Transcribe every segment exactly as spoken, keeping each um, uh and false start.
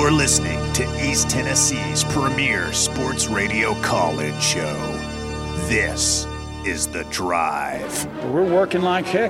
You're listening to East Tennessee's premier sports radio call-in show. This is The Drive. We're working like heck.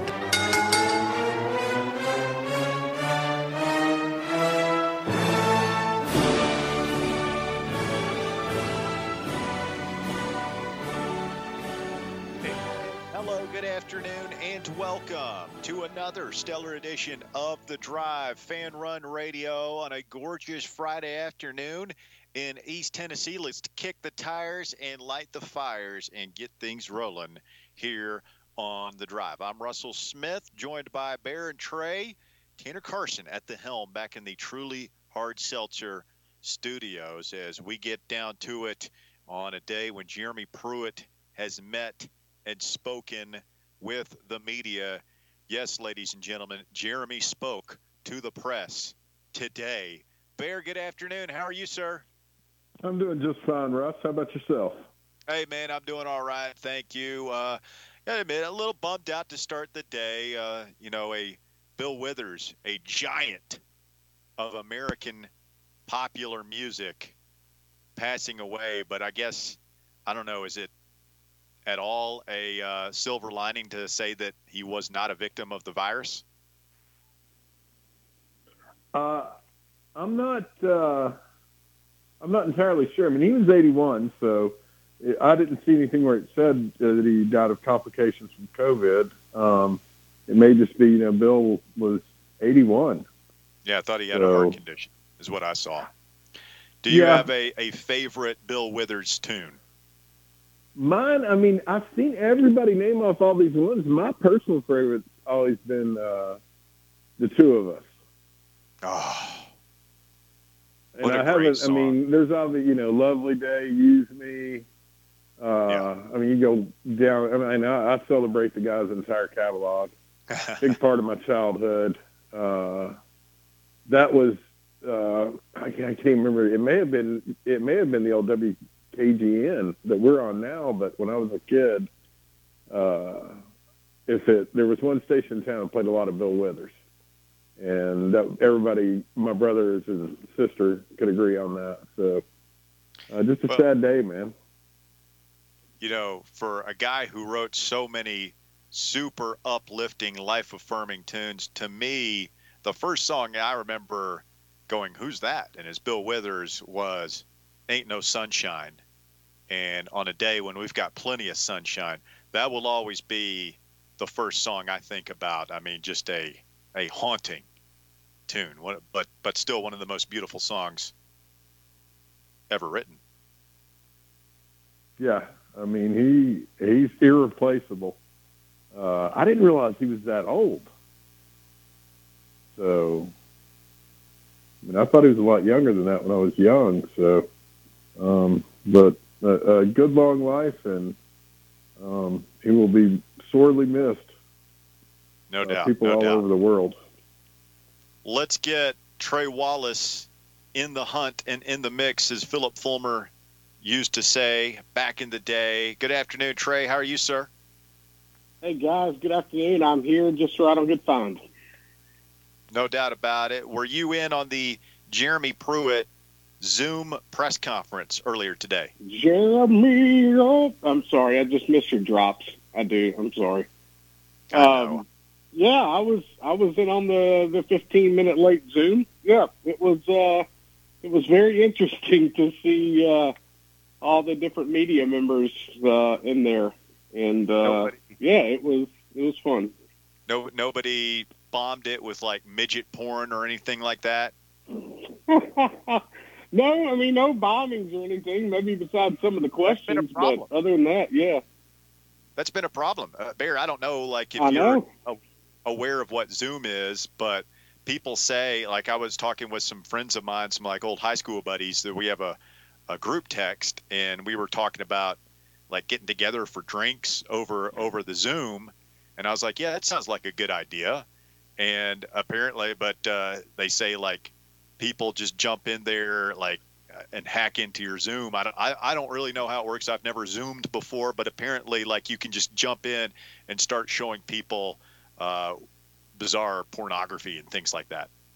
Welcome to another stellar edition of The Drive, Fan Run Radio on a gorgeous Friday afternoon in East Tennessee. Let's kick the tires and light the fires and get things rolling here on The Drive. I'm Russell Smith, joined by Bear and Trey. Tanner Carson at the helm back in the Truly Hard Seltzer studios as we get down to it on a day when Jeremy Pruitt has met and spoken with the media. Yes, ladies and gentlemen, Jeremy spoke to the press today. Bear, good afternoon. How are you, sir? I'm doing just fine, Russ. How about yourself? Hey, man, I'm doing all right. Thank you. Uh, gotta admit, a little bummed out to start the day. Uh, you know, a Bill Withers, a giant of American popular music, passing away. But I guess, I don't know, is it at all a uh, silver lining to say that he was not a victim of the virus? Uh, I'm not. Uh, I'm not entirely sure. I mean, he was eighty-one, so I didn't see anything where it said uh, that he died of complications from COVID. Um, it may just be, you know, Bill was eighty-one. Yeah, I thought he had so, a heart condition, is what I saw. Do you yeah. have a, a favorite Bill Withers tune? Mine, I mean, I've seen everybody name off all these ones. My personal favorite's always been uh, The Two of Us. Oh, and what a I great haven't, song. I mean, there's all the, you know, Lovely Day, Use Me. Uh, Yeah. I mean, you go down, I mean, I, I celebrate the guy's entire catalog. Big part of my childhood. Uh, that was, uh, I, can't, I can't remember. It may have been, it may have been the old W K G N that we're on now, but when I was a kid, uh, if it there was one station in town that played a lot of Bill Withers, and that, everybody, my brothers and sister, could agree on that. So, uh, just a well, sad day, man. You know, for a guy who wrote so many super uplifting, life-affirming tunes, to me, the first song I remember going, "Who's that?" and his Bill Withers was "Ain't No Sunshine." And on a day when we've got plenty of sunshine, that will always be the first song I think about. I mean, just a a haunting tune, but but still one of the most beautiful songs ever written. Yeah, I mean, he he's irreplaceable. Uh, I didn't realize he was that old. So, I mean, I thought he was a lot younger than that when I was young. So, um, but a, a good long life, and um, he will be sorely missed. No uh, doubt. People no all doubt. over the world. Let's get Trey Wallace in the hunt and in the mix, as Philip Fulmer used to say back in the day. Good afternoon, Trey. How are you, sir? Hey, guys. Good afternoon. I'm here just right on good find. No doubt about it. Were you in on the Jeremy Pruitt Zoom press conference earlier today? Jeremy, oh, I'm sorry. I just missed your drops. I do. I'm sorry. I know. Um, yeah, I was I was in on the, the fifteen minute late Zoom. Yeah, it was uh, it was very interesting to see uh, all the different media members uh, in there, and uh, Nobody. yeah, it was it was fun. No, nobody bombed it with like midget porn or anything like that. No, I mean, no bombings or anything, maybe besides some of the questions, but other than that, yeah. That's been a problem. Uh, Bear, I don't know, like, if I you're know. a- aware of what Zoom is, but people say, like, I was talking with some friends of mine, some, like, old high school buddies, that we have a, a group text, and we were talking about, like, getting together for drinks over over the Zoom, and I was like, yeah, that sounds like a good idea. And apparently, but uh, they say, like, people just jump in there, like, and hack into your Zoom. I don't, I, I don't really know how it works. I've never Zoomed before, but apparently, like, you can just jump in and start showing people uh, bizarre pornography and things like that.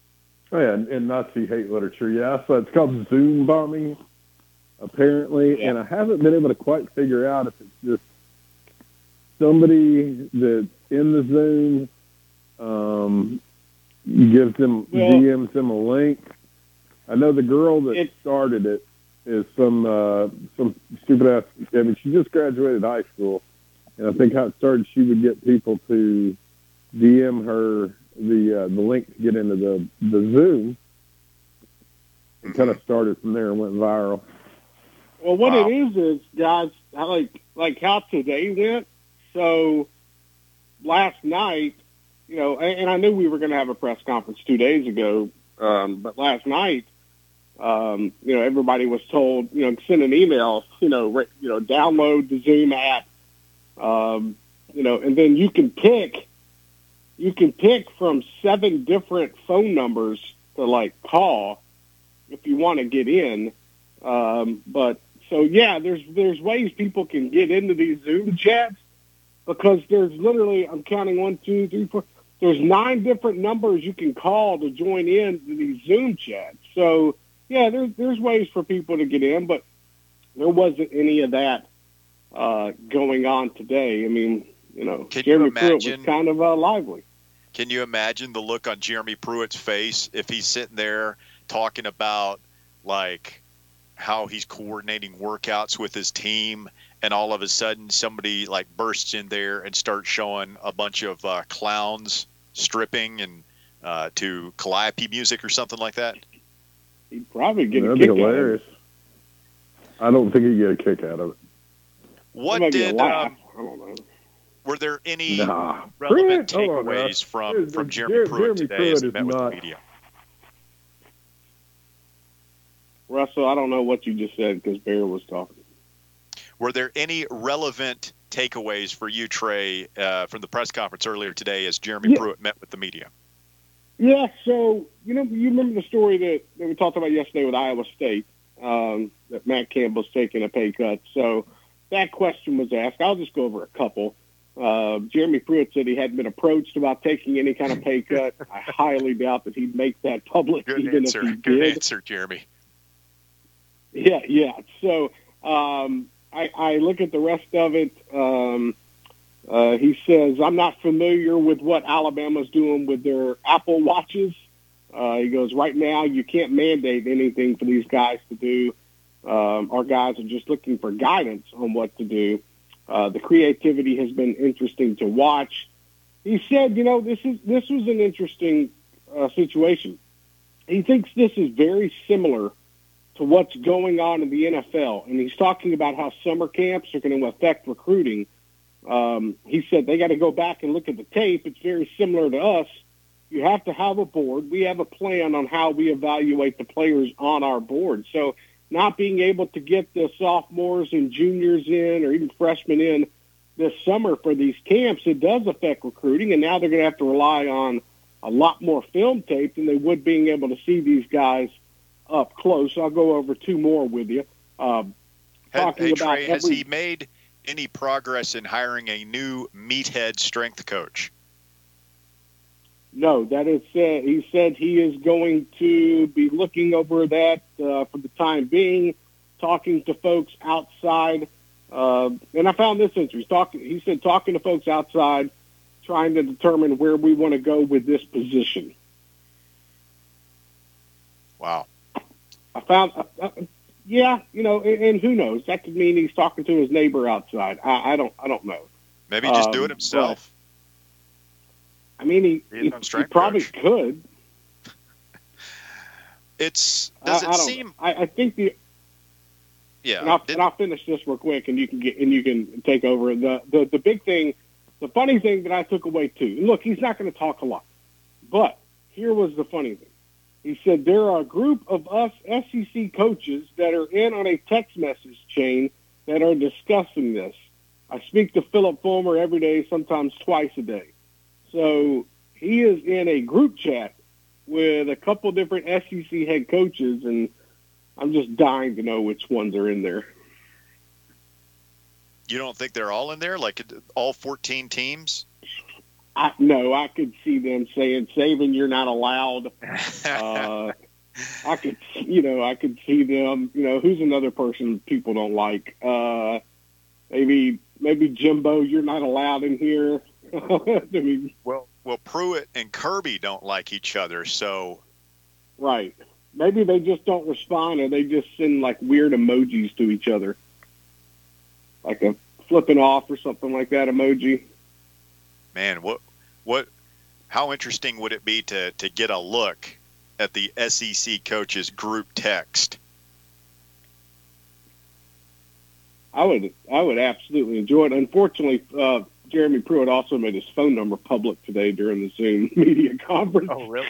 Oh, yeah, and, and Nazi hate literature. Yeah, so it's called Zoom bombing, apparently, Yeah. and I haven't been able to quite figure out if it's just somebody that's in the Zoom um, gives them, Well, D Ms them a link. I know the girl that it, started it is some uh, some stupid ass. I mean, she just graduated high school, and I think how it started, she would get people to D M her the uh, the link to get into the the Zoom. It kind of started from there and went viral. well, what Wow. it is is, guys, how, like like how today went. So last night, you know, and, and I knew we were going to have a press conference two days ago, um, but last night, um, you know, everybody was told, you know, send an email, you know, re, you know, download the Zoom app, um, you know, and then you can pick, you can pick from seven different phone numbers to like call if you want to get in. Um, but so yeah, there's there's ways people can get into these Zoom chats because there's literally, I'm counting one, two, three, four. There's nine different numbers you can call to join in to these Zoom chats. So yeah, there's there's ways for people to get in, but there wasn't any of that uh, going on today. I mean, you know, Can you Jeremy Pruitt imagine- was kind of uh, lively. Can you imagine the look on Jeremy Pruitt's face if he's sitting there talking about like how he's coordinating workouts with his team, and all of a sudden somebody like bursts in there and starts showing a bunch of uh, clowns stripping and uh, to Calliope music or something like that? He'd probably get That'd a be kick out of it. hilarious. I don't think he'd get a kick out of it. What Maybe a did laugh. um, I don't know. were there any Nah. relevant Pruitt, hold on, now. takeaways from Jer- from Jeremy Jer- Pruitt Jeremy today Pruitt as he is met with the not- media? Russell, I don't know what you just said because Bear was talking. Were there any relevant takeaways for you, Trey, uh, from the press conference earlier today as Jeremy Yeah. Pruitt met with the media? Yeah, so, you know, you remember the story that, that we talked about yesterday with Iowa State, um, that Matt Campbell's taking a pay cut. So that question was asked. I'll just go over a couple. Uh, Jeremy Pruitt said he hadn't been approached about taking any kind of pay cut. I highly doubt that he'd make that public, Good even answer. if he Good did. answer, Jeremy. Yeah, yeah. So um, I, I look at the rest of it. Um, uh, he says, I'm not familiar with what Alabama's doing with their Apple Watches. Uh, he goes, right now you can't mandate anything for these guys to do. Um, our guys are just looking for guidance on what to do. Uh, the creativity has been interesting to watch. He said, you know, this is this was an interesting uh, situation. He thinks this is very similar to what's going on in the N F L, and he's talking about how summer camps are going to affect recruiting. Um, he said they got to go back and look at the tape. It's very similar to us. You have to have a board. We have a plan on how we evaluate the players on our board. So not being able to get the sophomores and juniors in or even freshmen in this summer for these camps, it does affect recruiting, and now they're going to have to rely on a lot more film tape than they would being able to see these guys up close. I'll go over two more with you. Um, Hey, talking hey, about Trey, has every- he made any progress in hiring a new meathead strength coach? No, that is said. He said he is going to be looking over that uh, for the time being, talking to folks outside. Uh, and I found this interesting. He's talking. He said talking to folks outside, trying to determine where we want to go with this position. Wow. I found, uh, uh, yeah, you know, and, and who knows? That could mean he's talking to his neighbor outside. I, I don't, I don't know. Maybe just do Um, it himself. I mean, he, Be his he, own he strength probably coach. could. It's does I, it I don't seem? know. I, I think the. Yeah. And I'll, did- and I'll finish this real quick, and you can get and you can take over. The the the big thing, the funny thing that I took away too. And look, he's not going to talk a lot, but here was the funny thing. He said there are a group of us S E C coaches that are in on a text message chain that are discussing this. I speak to Philip Fulmer every day, sometimes twice a day. So he is in a group chat with a couple different S E C head coaches, and I'm just dying to know which ones are in there. you don't think they're all in there, like all fourteen teams? I, no, I could see them saying, Saban, you're not allowed. Uh, I could, you know, I could see them, you know, who's another person people don't like? Uh, maybe, maybe Jimbo, you're not allowed in here. I mean, well, well, Pruitt and Kirby don't like each other, so. Right. Maybe they just don't respond, or they just send like weird emojis to each other, like a flipping off or something like that emoji. Man, what, what, how interesting would it be to, to get a look at the S E C coaches group text? I would, I would absolutely enjoy it. Unfortunately, uh, Jeremy Pruitt also made his phone number public today during the Zoom media conference. Oh, really?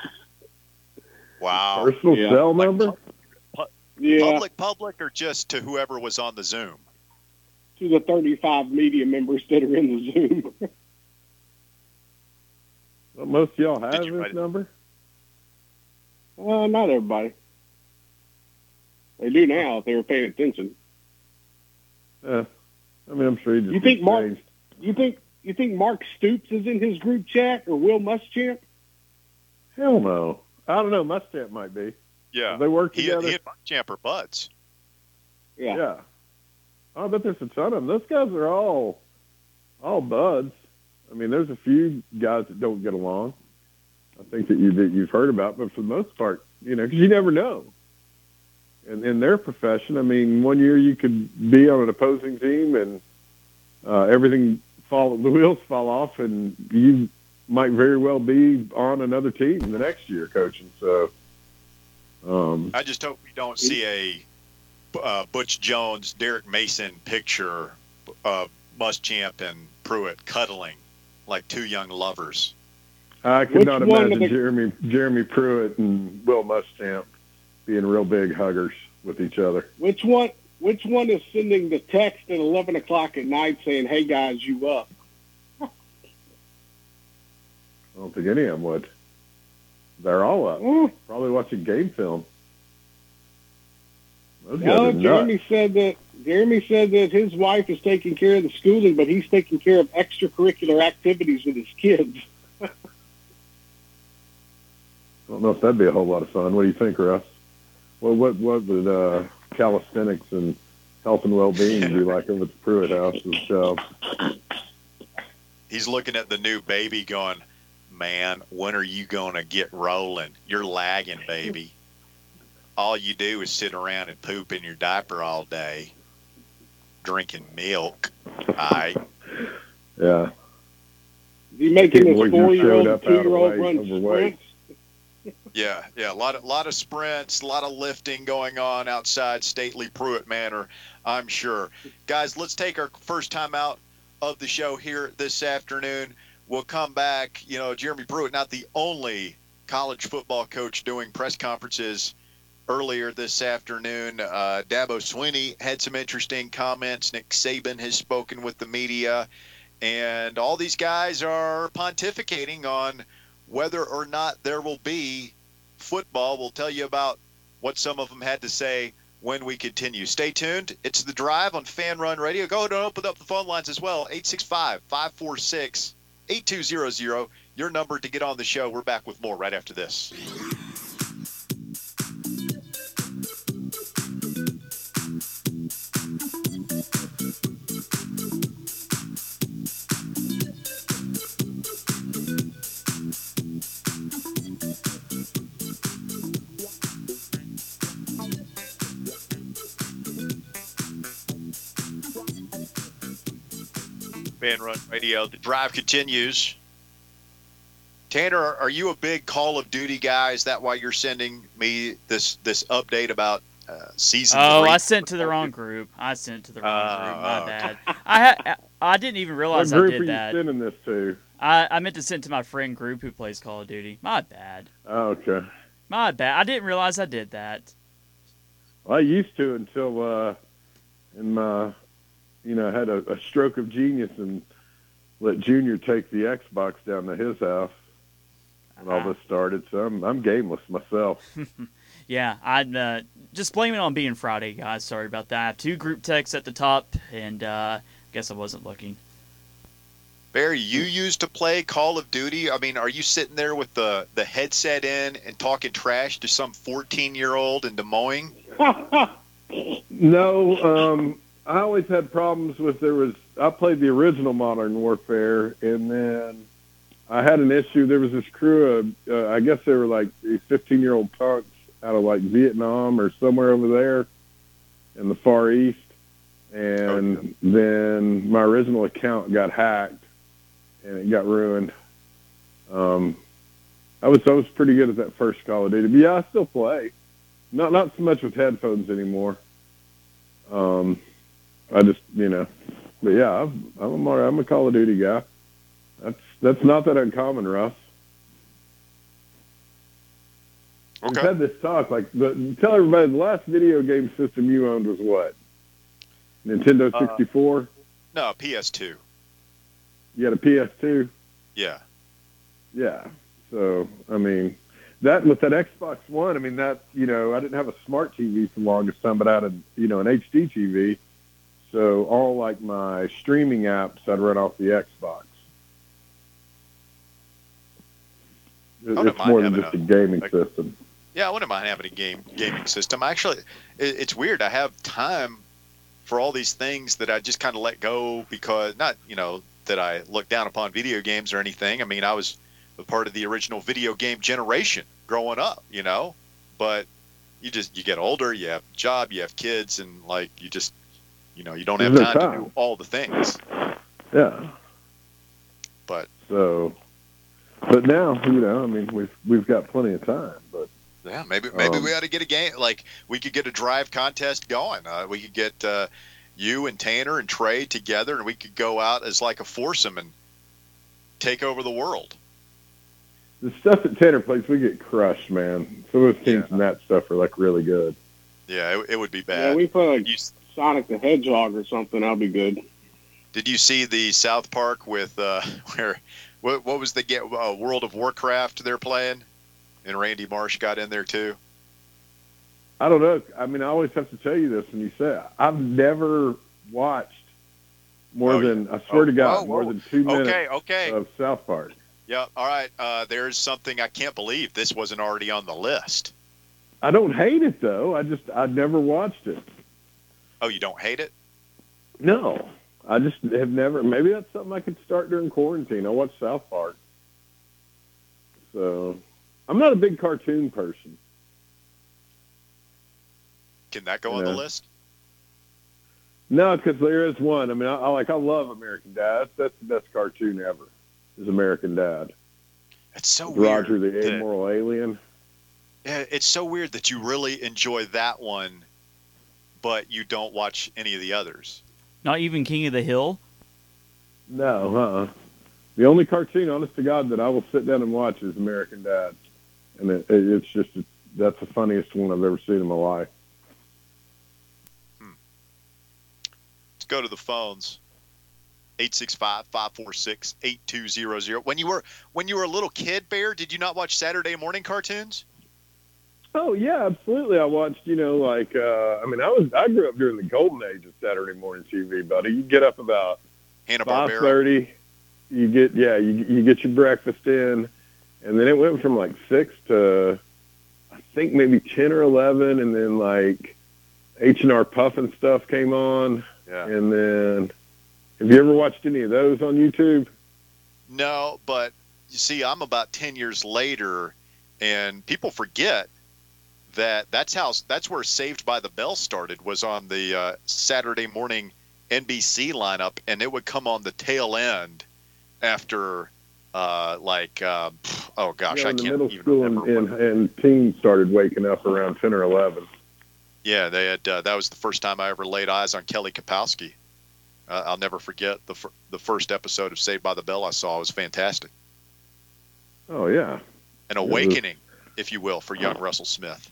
Wow. Personal yeah. cell Like number? pu- Yeah, Public, public, or just to whoever was on the Zoom? to the thirty-five media members that are in the Zoom. Well, most of y'all have Did you write this it? number? uh, not everybody. They do now if they were paying attention. Yeah. I mean, I'm sure he just You think gets Mark- changed. You think you think Mark Stoops is in his group chat, or Will Muschamp? Hell no. I don't know. Muschamp might be. Yeah. They work He, together. he and Muschamp are buds. Yeah. Yeah. Oh, I bet there's a ton of them. Those guys are all all buds. I mean, there's a few guys that don't get along. I think that you that you've heard about, but for the most part, you know, because you never know. And in their profession, I mean, one year you could be on an opposing team and uh, everything fall, the wheels fall off, and you might very well be on another team the next year coaching. So, um, I just hope we don't see a uh, Butch Jones, Derek Mason picture of Muschamp and Pruitt cuddling like two young lovers. I could Which not one imagine of the- Jeremy Jeremy Pruitt and Will Muschamp being real big huggers with each other. Which one? Which one is sending the text at eleven o'clock at night saying, "Hey guys, you up"? I don't think any of them would. They're all up. Oh, Probably watching game film. Those guys no, are nuts. Jeremy said that. Jeremy said that his wife is taking care of the schooling, but he's taking care of extracurricular activities with his kids. I don't know if that'd be a whole lot of fun. What do you think, Russ? Well, what what would uh, calisthenics and health and well-being be like over at the Pruitt house as a child? He's looking at the new baby going, man, when are you going to get rolling? You're lagging, baby. All you do is sit around and poop in your diaper all day, drinking milk. All right. Yeah. Is he making Can't his believe you four-year-old showed and up out of two-year-old weight, run overweight. sprints? Yeah, yeah, a lot of lot of sprints, a lot of lifting going on outside Stately Pruitt Manor, I'm sure. Guys, let's take our first time out of the show here this afternoon. We'll come back. You know, Jeremy Pruitt, not the only college football coach doing press conferences earlier this afternoon. Uh, Dabo Swinney had some interesting comments. Nick Saban has spoken with the media. And all these guys are pontificating on whether or not there will be football. We'll tell you about what some of them had to say when we continue. Stay tuned. It's The Drive on Fan Run Radio. Go ahead and open up the phone lines as well. eight six five, five four six, eight two zero zero. Your number to get on the show. We're back with more right after this. Fan Run Radio. The drive continues. Tanner, are you a big Call of Duty guy? Is that why you're sending me this this update about uh, season Oh, three? I sent to the wrong group. I sent to the wrong Uh, group. My okay. bad. I ha- I didn't even What realize I group are did you that. sending this to? I, I meant to send to my friend group who plays Call of Duty. My bad. Oh, okay. My bad. I didn't realize I did that. Well, I used to until uh, in my, you know, I had a, a stroke of genius and let Junior take the Xbox down to his house when all Uh, this started. So I'm I'm gameless myself. Yeah, I'd uh, just blame it on being Friday, guys. Sorry about that. I have two group texts at the top, and uh, guess I wasn't looking. Barry, you used to play Call of Duty. I mean, are you sitting there with the, the headset in and talking trash to some fourteen-year-old in Des Moines? No, um, I always had problems with there was. I played the original Modern Warfare, and then I had an issue. There was this crew of, uh, I guess they were like these fifteen-year-old punks out of like Vietnam or somewhere over there in the Far East. And okay. Then my original account got hacked, and it got ruined. Um, I was I was pretty good at that first Call of Duty, but yeah, I still play. Not not so much with headphones anymore. Um, I just you know, but yeah, I'm I'm a, I'm a Call of Duty guy. That's that's not that uncommon, Russ. Okay. We've had this talk. Like, the, tell everybody the last video game system you owned was what? Nintendo sixty-four? Uh, no, P S two. You had a P S two? Yeah. Yeah. So, I mean, that with that Xbox One, I mean, that, you know, I didn't have a smart T V for the longest time, but I had, a, you know, an H D T V. So all, like, my streaming apps, I'd run off the Xbox. It's more than just a, a gaming like, system. Yeah, I wouldn't mind having a game gaming system. Actually, it, it's weird. I have time for all these things that I just kind of let go because, not, you know, that I look down upon video games or anything. I mean, I was a part of the original video game generation growing up, you know, but you just, you get older, you have a job, you have kids, and, like, you just, you know, you don't have time, time to do all the things. Yeah. But. So, but now, you know, I mean, we've, we've got plenty of time, but. Yeah, maybe maybe um, we ought to get a game, like we could get a drive contest going. Uh, we could get uh, you and Tanner and Trey together, and we could go out as like a foursome and take over the world. The stuff that Tanner plays, we get crushed, man. Some of those teams yeah. and that stuff are like really good. Yeah, it, it would be bad. Yeah, we play like you, Sonic the Hedgehog or something. That'll be good. Did you see the South Park with uh, where what, what was the game? Uh, World of Warcraft they're playing? And Randy Marsh got in there too? I don't know. I mean, I always have to tell you this when you say it. I've never watched more oh, than, yeah. I swear oh, to God, whoa, more whoa. than two minutes okay, okay. of South Park. Yeah, all right. Uh, there's something I can't believe this wasn't already on the list. I don't hate it, though. I just, I never watched it. Oh, you don't hate it? No. I just have never, maybe that's something I could start during quarantine. I watch South Park. So... I'm not a big cartoon person. Can that go on yeah. the list? No, because there is one. I mean, I, I like I love American Dad. That's the best cartoon ever. Is American Dad. It's so With weird. Roger the that, Amoral Alien. Yeah, it's so weird that you really enjoy that one, but you don't watch any of the others. Not even King of the Hill? No, uh-uh. The only cartoon, honest to God, that I will sit down and watch is American Dad. And it, it, it's just, it, that's the funniest one I've ever seen in my life. Hmm. Let's go to the phones. eight six five, five four six, eight two zero zero. When you were when you were a little kid, Bear, did you not watch Saturday morning cartoons? Oh, yeah, absolutely. I watched, you know, like, uh, I mean, I was I grew up during the golden age of Saturday morning T V, buddy. You get up about five thirty. You get, yeah, you, you get your breakfast in. And then it went from like six to, I think maybe ten or eleven, and then like H and R Puffin stuff came on. Yeah. And then, have you ever watched any of those on YouTube? No, but you see, I'm about ten years later, and people forget that that's how that's where Saved by the Bell started. Was on the uh, Saturday morning N B C lineup, and it would come on the tail end after. Uh, like, uh, oh gosh, yeah, I can't middle even school remember. And, and, and teens started waking up around ten or eleven. Yeah, they had. Uh, that was the first time I ever laid eyes on Kelly Kapowski. Uh, I'll never forget the fir- the first episode of Saved by the Bell I saw. It was fantastic. Oh yeah, an awakening, was, if you will, for young Russell Smith.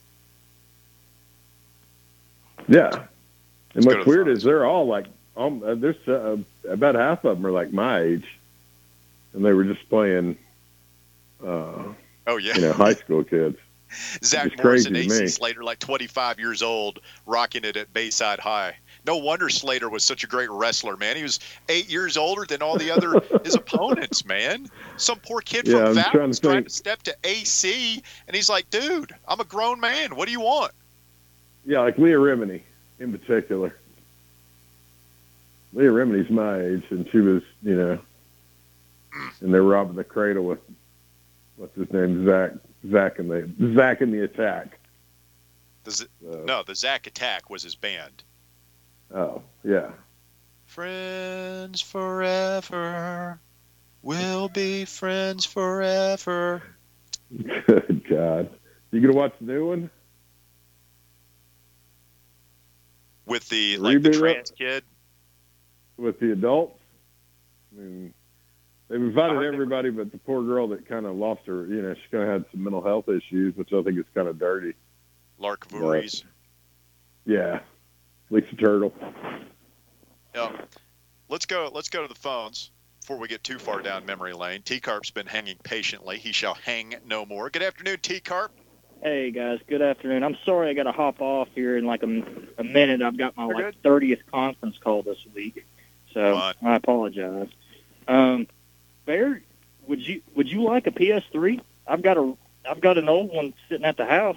Yeah, and Let's what's weird is they're all like, um, uh, there's uh, about half of them are like my age. And they were just playing, uh, oh yeah, you know, high school kids. Zach Morris and A C Slater, like twenty-five years old, rocking it at Bayside High. no wonder Slater was such a great wrestler, man. He was eight years older than all the other his opponents, man. Some poor kid Yeah, from I'm Val's trying to trying think. to step to A C, and he's like, dude, I'm a grown man. What do you want? Yeah, like Leah Remini in particular. Leah Remini's my age, and she was, you know, and they're robbing the cradle with, what's his name, Zach, Zach and the Zach and the Attack. The Z- So, no, the Zack Attack was his band. Oh, yeah. Friends forever. We'll be friends forever. Good God. You gonna watch the new one? With the like the Reboot trans kid. With the adults? I mean, they've invited I heard they- everybody but the poor girl that kind of lost her, you know, she kind of had some mental health issues, which I think is kind of dirty. Lark Voorhees. Yeah. Lisa Turtle. Yeah. Let's go. Let's go to the phones before we get too far down memory lane. T-Carp's been hanging patiently. He shall hang no more. Good afternoon, T-Carp. Hey guys, good afternoon. I'm sorry I got to hop off here in like a, a minute. I've got my You're like good. thirtieth conference call this week, so Fine. I apologize. Um, Bear, would you would you like a P S three? I've got a I've got an old one sitting at the house.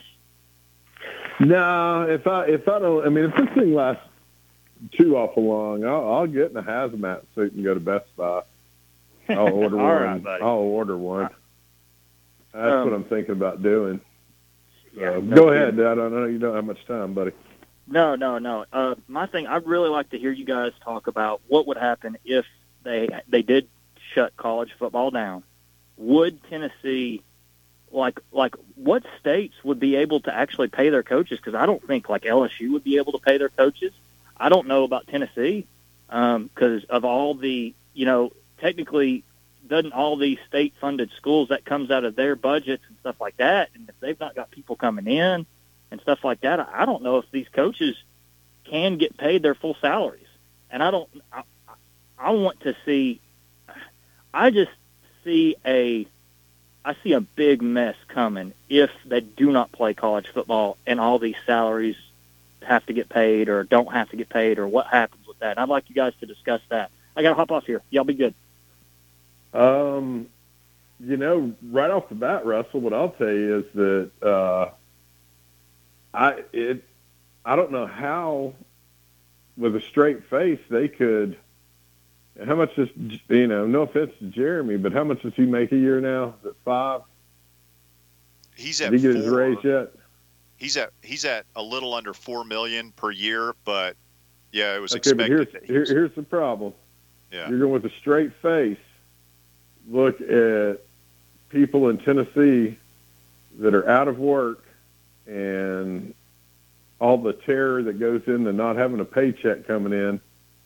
No, if I if I don't, I mean, if this thing lasts too awful long, I'll, I'll get in a hazmat suit and go to Best Buy. I'll order All one. right, buddy. I'll order one. That's Um, what I'm thinking about doing. Yeah, So, no go kidding. ahead. I don't know. You don't have much time, buddy. No, no, no. Uh, my thing, I'd really like to hear you guys talk about what would happen if they they did shut college football down. Would Tennessee, like, like what states would be able to actually pay their coaches? Because I don't think like L S U would be able to pay their coaches. I don't know about Tennessee because of all the, you know, technically doesn't all these state-funded schools, that comes out of their budgets and stuff like that. And if they've not got people coming in and stuff like that, I don't know if these coaches can get paid their full salaries. And I don't, I, I want to see, I just see a, I see a big mess coming if they do not play college football and all these salaries have to get paid or don't have to get paid or what happens with that. And I'd like you guys to discuss that. I got to hop off here. Y'all be good. Um, you know, right off the bat, Russell, what I'll tell you is that uh, I it I don't know how, with a straight face, they could. How much does, you know? No offense to Jeremy, but how much does he make a year now? Is it five? He's at Did he get his four. raise yet? He's at he's at a little under four million per year, but yeah, it was Okay, but expected. here's that he here, was- here's the problem. yeah. You're going with a straight face. Look at people in Tennessee that are out of work and all the terror that goes into not having a paycheck coming in.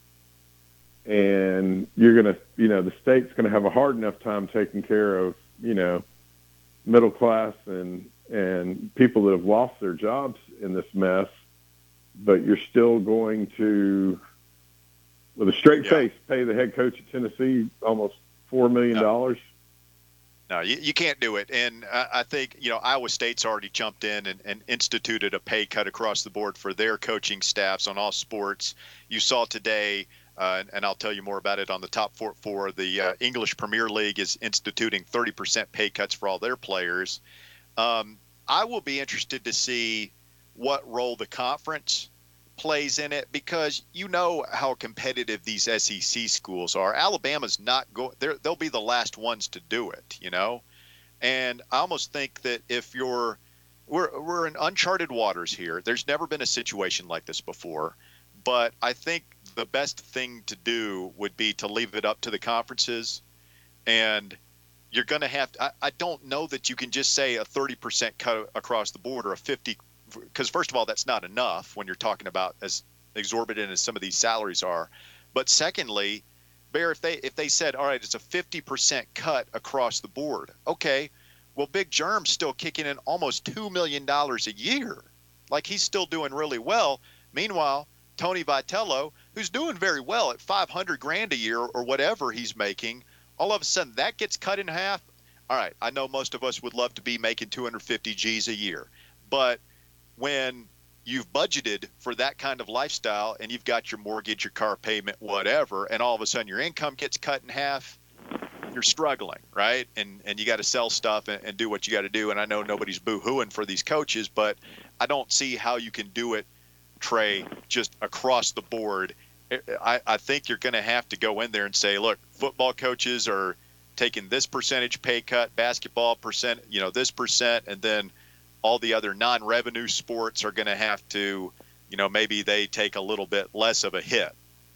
And you're going to, you know, the state's going to have a hard enough time taking care of, you know, middle class and, and people that have lost their jobs in this mess. But you're still going to, with a straight Yeah. face, pay the head coach of Tennessee almost four million dollars. No, you, you can't do it. And I, I think, you know, Iowa State's already jumped in and, and instituted a pay cut across the board for their coaching staffs on all sports. You saw today, uh, and, and I'll tell you more about it on the top four, four the uh, English Premier League is instituting thirty percent pay cuts for all their players. Um, I will be interested to see what role the conference plays in it, because you know how competitive these S E C schools are. Alabama's not going, they'll be the last ones to do it, you know? And I almost think that if you're, we're, we're in uncharted waters here. There's never been a situation like this before, but I think the best thing to do would be to leave it up to the conferences. And you're going to have to, I, I don't know that you can just say a thirty percent cut across the board or a fifty, because first of all, that's not enough when you're talking about as exorbitant as some of these salaries are. But secondly, Bear, if they if they said, all right, it's a fifty percent cut across the board, okay, well, Big Germ's still kicking in almost two million dollars a year. Like, he's still doing really well. Meanwhile, Tony Vitello, who's doing very well at five hundred grand a year or whatever he's making, all of a sudden that gets cut in half. All right, I know most of us would love to be making two hundred fifty G's a year, but when you've budgeted for that kind of lifestyle, and you've got your mortgage, your car payment, whatever, and all of a sudden your income gets cut in half, you're struggling, right? And and you got to sell stuff and, and do what you got to do. And I know nobody's boo-hooing for these coaches, but I don't see how you can do it, Trey, just across the board. I, I think you're going to have to go in there and say, look, football coaches are taking this percentage pay cut, basketball percent, you know, this percent, and then all the other non-revenue sports are going to have to, you know, maybe they take a little bit less of a hit.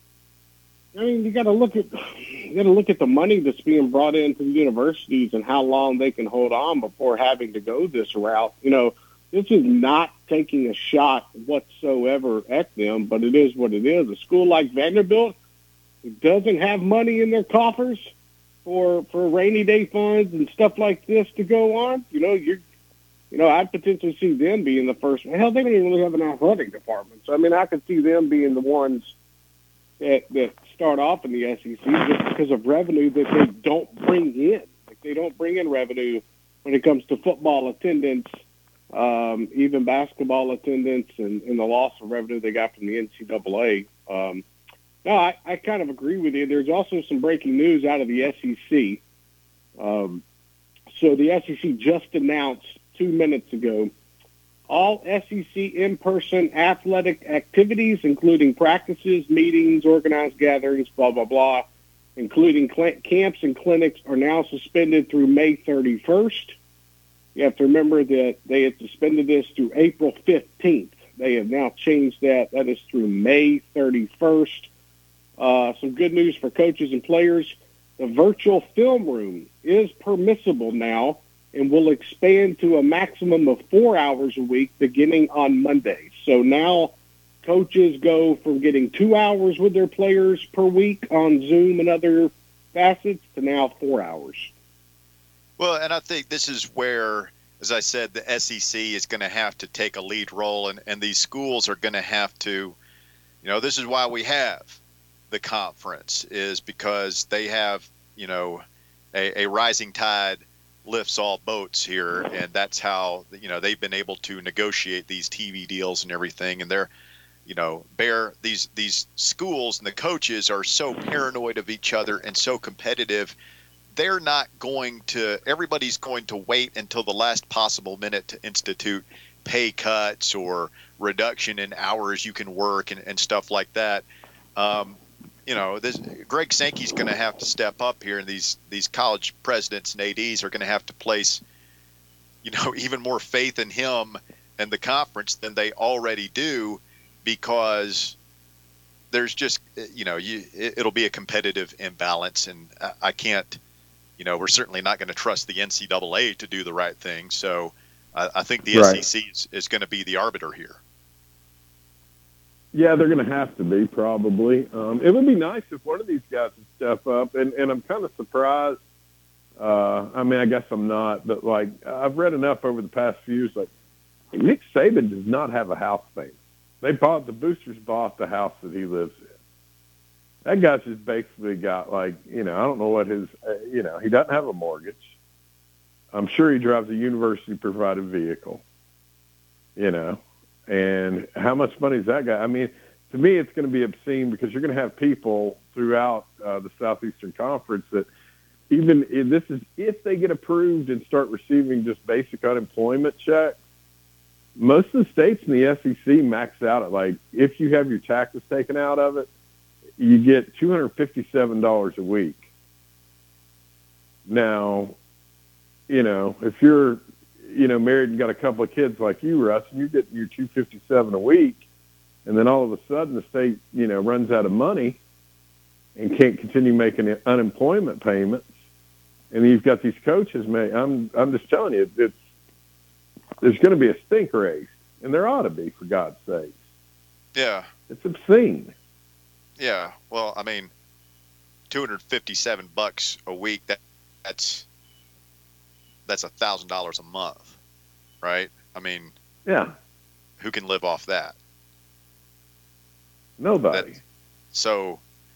I mean, you got to look at you got to look at the money that's being brought into the universities and how long they can hold on before having to go this route. You know, this is not taking a shot whatsoever at them, but it is what it is. A school like Vanderbilt, it doesn't have money in their coffers for for rainy day funds and stuff like this to go on. You know, you're, you know, I'd potentially see them being the first. Hell, they don't even really have an athletic department. So I mean, I could see them being the ones that that start off in the S E C just because of revenue that they don't bring in. Like they don't bring in revenue when it comes to football attendance, um, even basketball attendance, and, and the loss of revenue they got from the N C double A. Um, no, I, I kind of agree with you. There's also some breaking news out of the S E C. Um, so the S E C just announced two minutes ago all S E C in-person athletic activities, including practices, meetings, organized gatherings, blah, blah, blah, including cl- camps and clinics, are now suspended through May thirty-first. You have to remember that they had suspended this through April fifteenth. They have now changed that. That is through May thirty-first. Uh, some good news for coaches and players. The virtual film room is permissible now and will expand to a maximum of four hours a week beginning on Monday. So now coaches go from getting two hours with their players per week on Zoom and other facets to now four hours. Well, and I think this is where, as I said, the S E C is going to have to take a lead role, and, and these schools are going to have to, you know, this is why we have the conference, is because they have, you know, a, a rising tide lifts all boats here, and that's how, you know, they've been able to negotiate these T V deals and everything. And they're, you know, bear these these schools and the coaches are so paranoid of each other and so competitive. They're not going to, everybody's going to wait until the last possible minute to institute pay cuts or reduction in hours you can work and, and stuff like that. Um, You know, this Greg Sankey's going to have to step up here, and these these college presidents and A Ds are going to have to place, you know, even more faith in him and the conference than they already do, because there's just, you know, you it, it'll be a competitive imbalance, and I, I can't, you know, we're certainly not going to trust the N C double A to do the right thing. So I, I think the right. S E C is, is going to be the arbiter here. Yeah, they're going to have to be, probably. Um, it would be nice if one of these guys would step up, and, and I'm kind of surprised. Uh, I mean, I guess I'm not, but, like, I've read enough over the past few years, like, Nick Saban does not have a house payment. They bought, the Boosters bought the house that he lives in. That guy's just basically got, like, you know, I don't know what his, uh, you know, he doesn't have a mortgage. I'm sure he drives a university-provided vehicle, you know. And how much money is that guy? I mean, to me, it's going to be obscene, because you're going to have people throughout uh, the Southeastern Conference that, even if this is if they get approved and start receiving just basic unemployment checks, most of the states in the S E C max out at, like, if you have your taxes taken out of it, you get two hundred fifty-seven dollars a week. Now, you know, if you're you know, married and got a couple of kids like you, Russ, and you're getting your two hundred fifty-seven dollars a week, and then all of a sudden the state, you know, runs out of money and can't continue making unemployment payments, and you've got these coaches, man, I'm I'm just telling you, it's there's going to be a stink race, and there ought to be, for God's sake. Yeah. It's obscene. Yeah. Well, I mean, two hundred fifty-seven bucks a week, that that's that's a thousand dollars a month, right? I mean, yeah, who can live off that? Nobody. That, so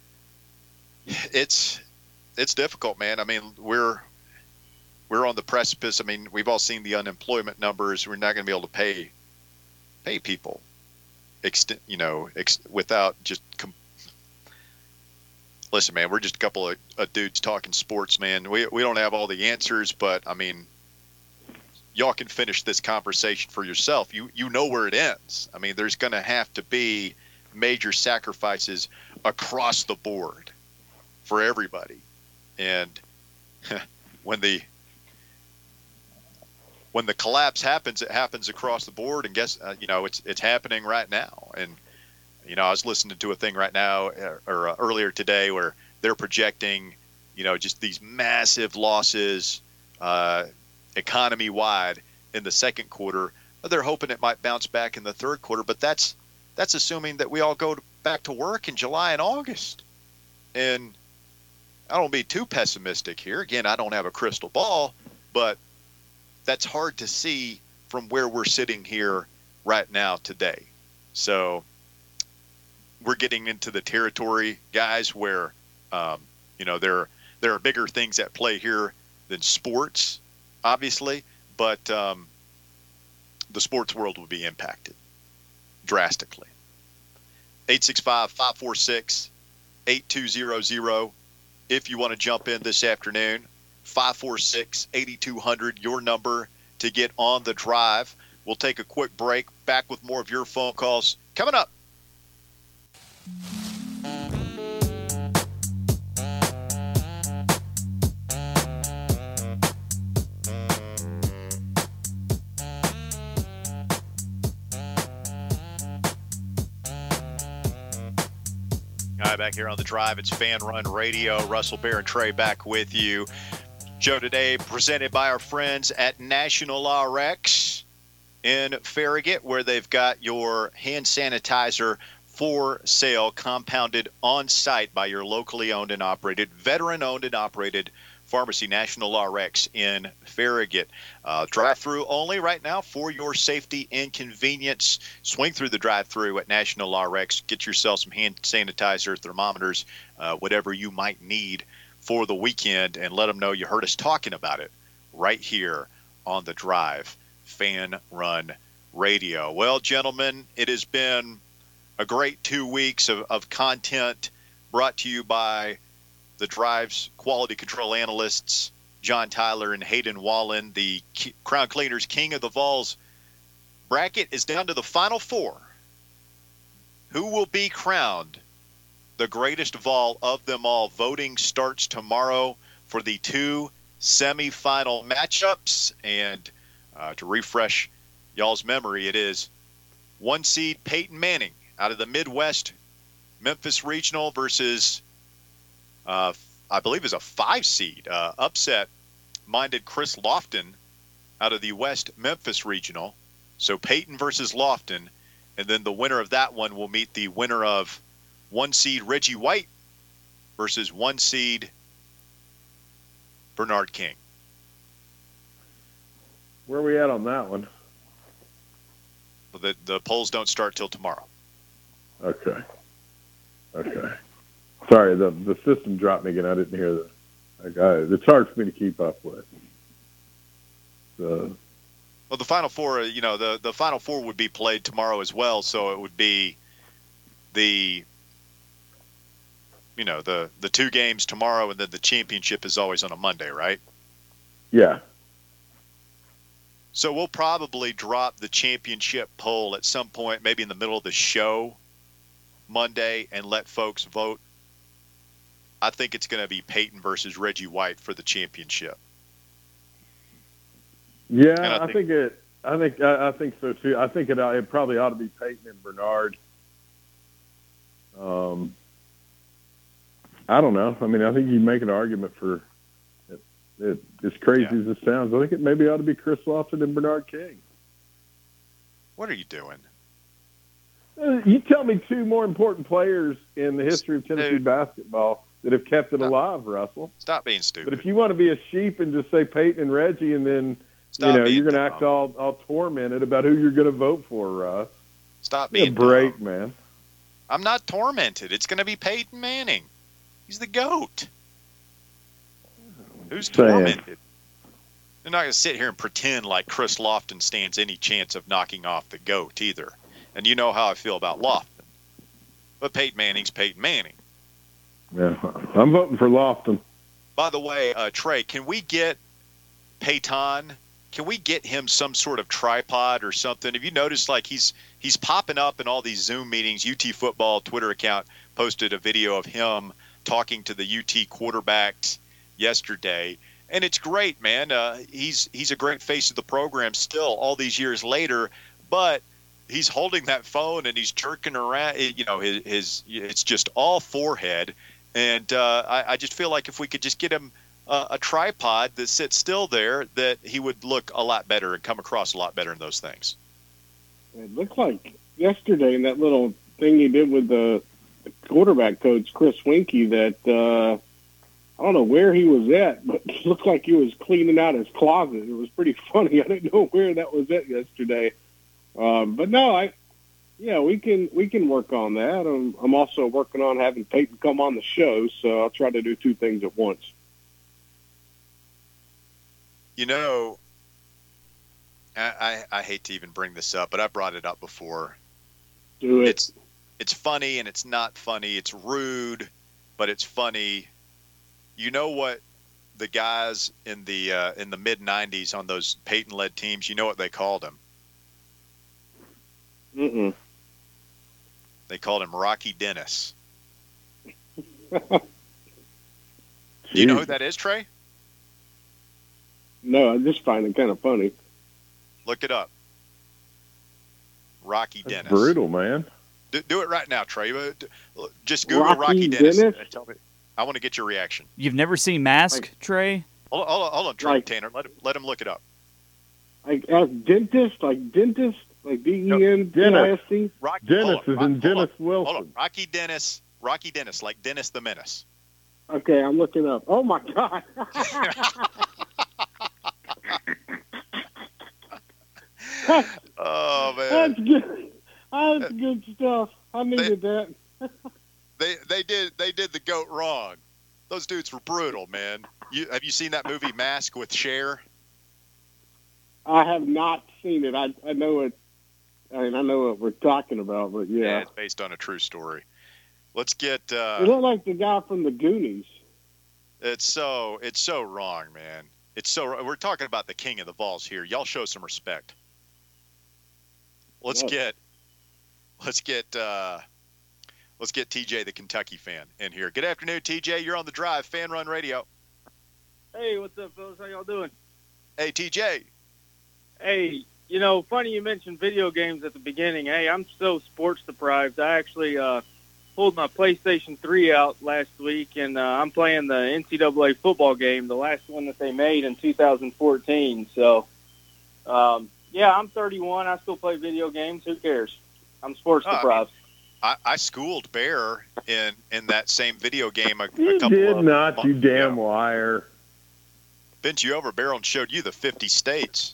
it's it's difficult, man. I mean, we're we're on the precipice. I mean, we've all seen the unemployment numbers. We're not going to be able to pay pay people ext- you know, ex- without just. Com- Listen, man, we're just a couple of, of dudes talking sports, man. We we don't have all the answers, but I mean, y'all can finish this conversation for yourself. You you know where it ends. I mean, there's going to have to be major sacrifices across the board for everybody, and when the when the collapse happens, it happens across the board. And guess uh, you know it's it's happening right now. And you know, I was listening to a thing right now or, or uh, earlier today where they're projecting, you know, just these massive losses uh, economy wide in the second quarter. They're hoping it might bounce back in the third quarter, but that's that's assuming that we all go to, back to work in July and August. And I don't be too pessimistic here. Again, I don't have a crystal ball, but that's hard to see from where we're sitting here right now today. So we're getting into the territory, guys, where um, you know there there are bigger things at play here than sports, obviously, but um, the sports world will be impacted drastically. eight six five, five four six, eight two zero zero if you want to jump in this afternoon. five four six, eight two zero zero, your number to get on the drive. We'll take a quick break. Back with more of your phone calls coming up. All right, back here on the drive, it's Fan Run Radio. Russell, Bear, and Trey back with you. Show today presented by our friends at National R X in Farragut, where they've got your hand sanitizer for sale, compounded on site by your locally owned and operated, veteran owned and operated pharmacy, National R X in Farragut. Uh, drive-through only right now for your safety and convenience. Swing through the drive-through at National R X. Get yourself some hand sanitizer, thermometers, uh, whatever you might need for the weekend, and let them know you heard us talking about it right here on the drive, Fan Run Radio. Well, gentlemen, it has been a great two weeks of, of content brought to you by the Drive's quality control analysts, John Tyler and Hayden Wallen. The K- Crown Cleaners King of the Vols bracket is down to the final four. Who will be crowned the greatest Vol of them all? Voting starts tomorrow for the two semifinal matchups. And uh, to refresh y'all's memory, it is one seed Peyton Manning out of the Midwest Memphis Regional versus, uh, I believe, is a five seed uh, upset-minded Chris Lofton out of the West Memphis Regional. So Peyton versus Lofton, and then the winner of that one will meet the winner of one seed Reggie White versus one seed Bernard King. Where are we at on that one? The the polls don't start till tomorrow. Okay. Okay. Sorry, the the system dropped me again. I didn't hear the. I got it. It's hard for me to keep up with. So. Well, the final four, you know, the the final four would be played tomorrow as well. So it would be the, you know, the the two games tomorrow, and then the championship is always on a Monday, right? Yeah. So we'll probably drop the championship poll at some point, maybe in the middle of the show Monday, and let folks vote. I think it's going to be Peyton versus Reggie White for the championship. Yeah, I I think, think it. I think I, I think so too. I think it, it probably ought to be Peyton and Bernard. Um, I don't know. I mean, I think you make an argument for it. it as crazy Yeah. as it sounds, I think it maybe ought to be Chris Lofton and Bernard King. What are you doing? Uh, You tell me two more important players in the history of Tennessee Dude. basketball that have kept it Stop. alive, Russell. Stop being stupid. But if you want to be a sheep and just say Peyton and Reggie, and then Stop you know being you're going to act dumb. all, all tormented about who you're going to vote for, Russ. Stop Give me being a break, dumb. man. I'm not tormented. It's going to be Peyton Manning. He's the GOAT. Who's Saying. tormented? They're not going to sit here and pretend like Chris Lofton stands any chance of knocking off the GOAT either. And you know how I feel about Lofton. But Peyton Manning's Peyton Manning. Yeah, I'm voting for Lofton. By the way, uh, Trey, can we get Peyton? Can we get him some sort of tripod or something? Have you noticed, like, he's he's popping up in all these Zoom meetings? U T Football Twitter account posted a video of him talking to the U T quarterbacks yesterday. And it's great, man. Uh, he's he's a great face of the program still all these years later. But he's holding that phone and he's jerking around. You know, his, his it's just all forehead. And uh, I, I just feel like if we could just get him uh, a tripod that sits still there, that he would look a lot better and come across a lot better in those things. It looked like yesterday in that little thing he did with the, the quarterback coach, Chris Winkie, that uh, I don't know where he was at, but it looked like he was cleaning out his closet. It was pretty funny. I didn't know where that was at yesterday. Um, but no, I, yeah, we can we can work on that. I'm, I'm also working on having Peyton come on the show, so I'll try to do two things at once. You know, I, I, I hate to even bring this up, but I brought it up before. Do it. It's it's funny and it's not funny. It's rude, but it's funny. You know what the guys in the uh, in the mid nineties on those Peyton-led teams, you know what they called him? Mm-mm. They called him Rocky Dennis. Do you know who that is, Trey? No, I just find it kind of funny. Look it up. Rocky That's Dennis. brutal, man. Do, do it right now, Trey. Just Google Rocky, Rocky Dennis. Dennis? And tell me. I want to get your reaction. You've never seen Mask, Like- Trey? Hold on, hold on, hold on Trey, Like- Tanner. Let him, let him look it up. Like as dentist, like dentist, like D E N D I S T. Rocky, Dennis hold on, is Ro- in hold Dennis on, Wilson. Hold on. Rocky Dennis. Rocky Dennis, like Dennis the Menace. Okay, I'm looking up. Oh my God. Oh man, That's good. That's good stuff. I needed that. they they did they did the goat wrong. Those dudes were brutal, man. You have you seen that movie Mask with Cher? I have not seen it. I I know it. I mean, I know what we're talking about, but yeah, it's based on a true story. Let's get. Uh, it looked like the guy from the Goonies. It's so it's so wrong, man. It's so we're talking about the king of the Vols here. Y'all show some respect. Let's Yes. get let's get uh, let's get T J, the Kentucky fan, in here. Good afternoon, T J. You're on the drive, Fan Run Radio. Hey, what's up, fellas? How y'all doing? Hey, T J. Hey, you know, funny you mentioned video games at the beginning. Hey, I'm so sports deprived. I actually uh, pulled my PlayStation three out last week, and uh, I'm playing the N C double A football game, the last one that they made in two thousand fourteen. So, um, yeah, I'm thirty-one. I still play video games. Who cares? I'm sports Oh, I deprived. I, I schooled Bear in, in that same video game a, a You couple did of not, you months damn ago. liar. Bent you over, Bear, and showed you the fifty states.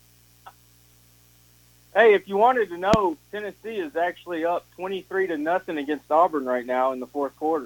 Hey, if you wanted to know, Tennessee is actually up twenty-three to nothing against Auburn right now in the fourth quarter.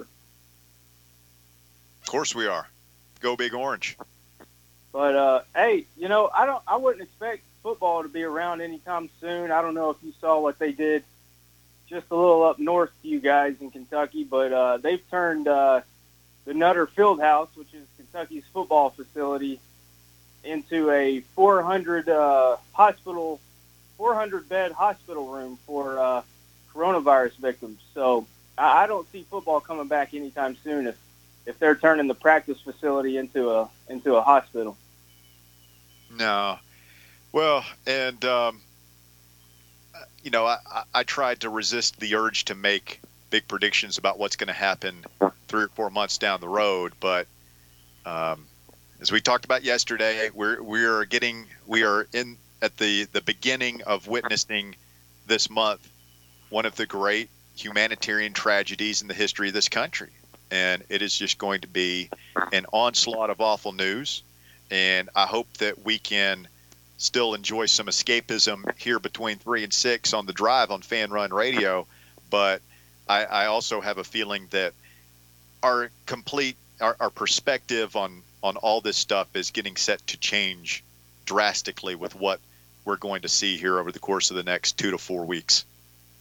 Of course we are. Go Big Orange. But uh, hey, you know, I don't. I wouldn't expect football to be around anytime soon. I don't know if you saw what they did just a little up north to you guys in Kentucky, but uh, they've turned uh, the Nutter Fieldhouse, which is Kentucky's football facility, into a four hundred uh, hospital, four hundred bed hospital room for uh, coronavirus victims. So I, I don't see football coming back anytime soon if if they're turning the practice facility into a into a hospital. No. Well, and, um, you know, I, I, I tried to resist the urge to make big predictions about what's going to happen three or four months down the road. But um, as we talked about yesterday, we're we are getting we are in at the, the beginning of witnessing this month one of the great humanitarian tragedies in the history of this country. And it is just going to be an onslaught of awful news. And I hope that we can still enjoy some escapism here between three and six on the drive on Fan Run Radio. But I, I also have a feeling that our complete, our, our perspective on, on all this stuff is getting set to change drastically with what we're going to see here over the course of the next two to four weeks.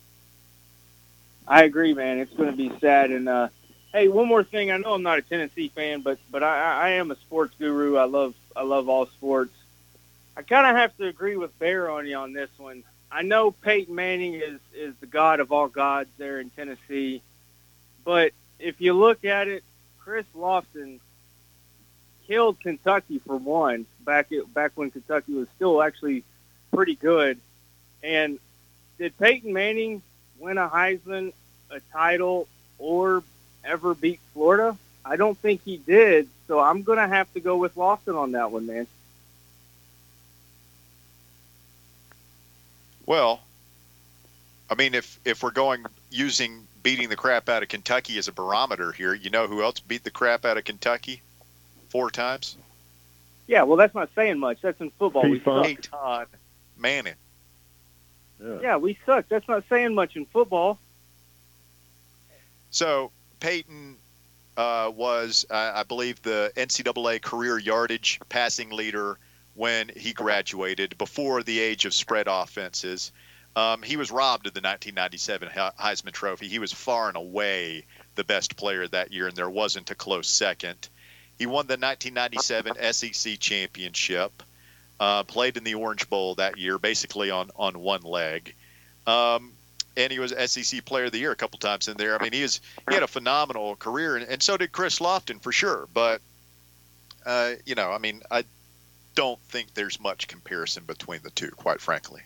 I agree, man. It's going to be sad. And uh, hey, one more thing. I know I'm not a Tennessee fan, but but I, I am a sports guru. I love I love all sports. I kind of have to agree with Bear on you on this one. I know Peyton Manning is is the god of all gods there in Tennessee, but if you look at it, Chris Lofton killed Kentucky for one back at, back when Kentucky was still actually pretty good. And did Peyton Manning win a Heisman, a title, or ever beat Florida? I don't think he did, so I'm going to have to go with Lofton on that one, man. Well, I mean, if if we're going using beating the crap out of Kentucky as a barometer here, you know who else beat the crap out of Kentucky four times? Yeah, well, that's not saying much. That's in football. We suck. Peyton Manning. Yeah. Yeah, we suck. That's not saying much in football. So Peyton uh, was, uh, I believe, the N C double A career yardage passing leader when he graduated, before the age of spread offenses. Um, he was robbed of the nineteen ninety-seven Heisman Trophy. He was far and away the best player that year, and there wasn't a close second. He won the nineteen ninety-seven S E C championship, uh, played in the Orange Bowl that year, basically on, on one leg. Um, and he was S E C Player of the Year a couple times in there. I mean, he, was, he had a phenomenal career, and, and so did Chris Lofton for sure. But, uh, you know, I mean, I don't think there's much comparison between the two, quite frankly.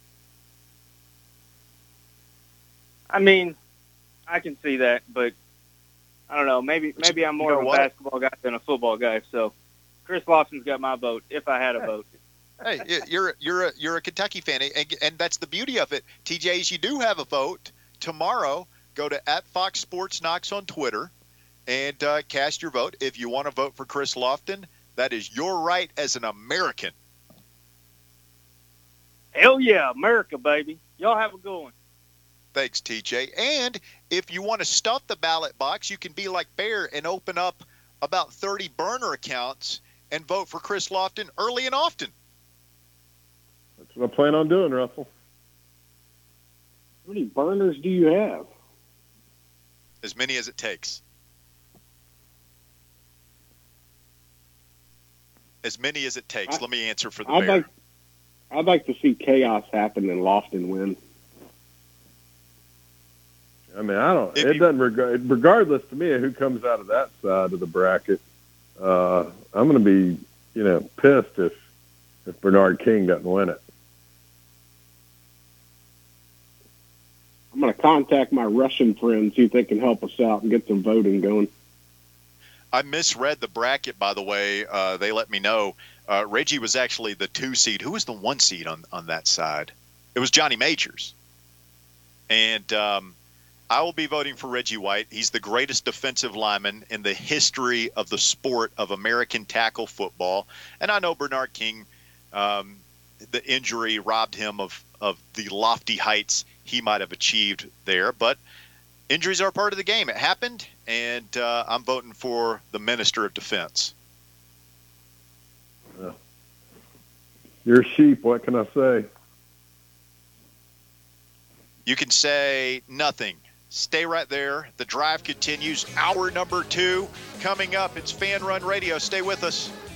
I mean, I can see that, but I don't know. Maybe maybe I'm more you know of a what? basketball guy than a football guy. So Chris Lofton's got my vote if I had a vote. Hey, you're you're a you're a Kentucky fan, and, and that's the beauty of it. T J, is you do have a vote tomorrow. Go to at Fox Sports Knox on Twitter and uh, cast your vote. If you want to vote for Chris Lofton, that is your right as an American. Hell yeah, America, baby. Y'all have a good one. Thanks, T J. And if you want to stuff the ballot box, you can be like Bear and open up about thirty burner accounts and vote for Chris Lofton early and often. That's what I plan on doing, Russell. How many burners do you have? As many as it takes. As many as it takes. I, Let me answer for the I'd Bear. like, I'd like to see chaos happen and Lofton win. I mean, I don't. If it you- doesn't regard, regardless to me of who comes out of that side of the bracket. Uh, I'm going to be, you know, pissed if if Bernard King doesn't win it. I'm going to contact my Russian friends, see if they can help us out and get some voting going. I misread the bracket, by the way. Uh, they let me know. Uh, Reggie was actually the two seed. Who was the one seed on, on that side? It was Johnny Majors. And um, I will be voting for Reggie White. He's the greatest defensive lineman in the history of the sport of American tackle football. And I know Bernard King, um, the injury robbed him of, of the lofty heights he might have achieved there. But injuries are part of the game. It happened, and uh, I'm voting for the Minister of Defense. Yeah. You're a sheep. What can I say? You can say nothing. Stay right there. The drive continues. Hour number two coming up. It's Fan Run Radio. Stay with us.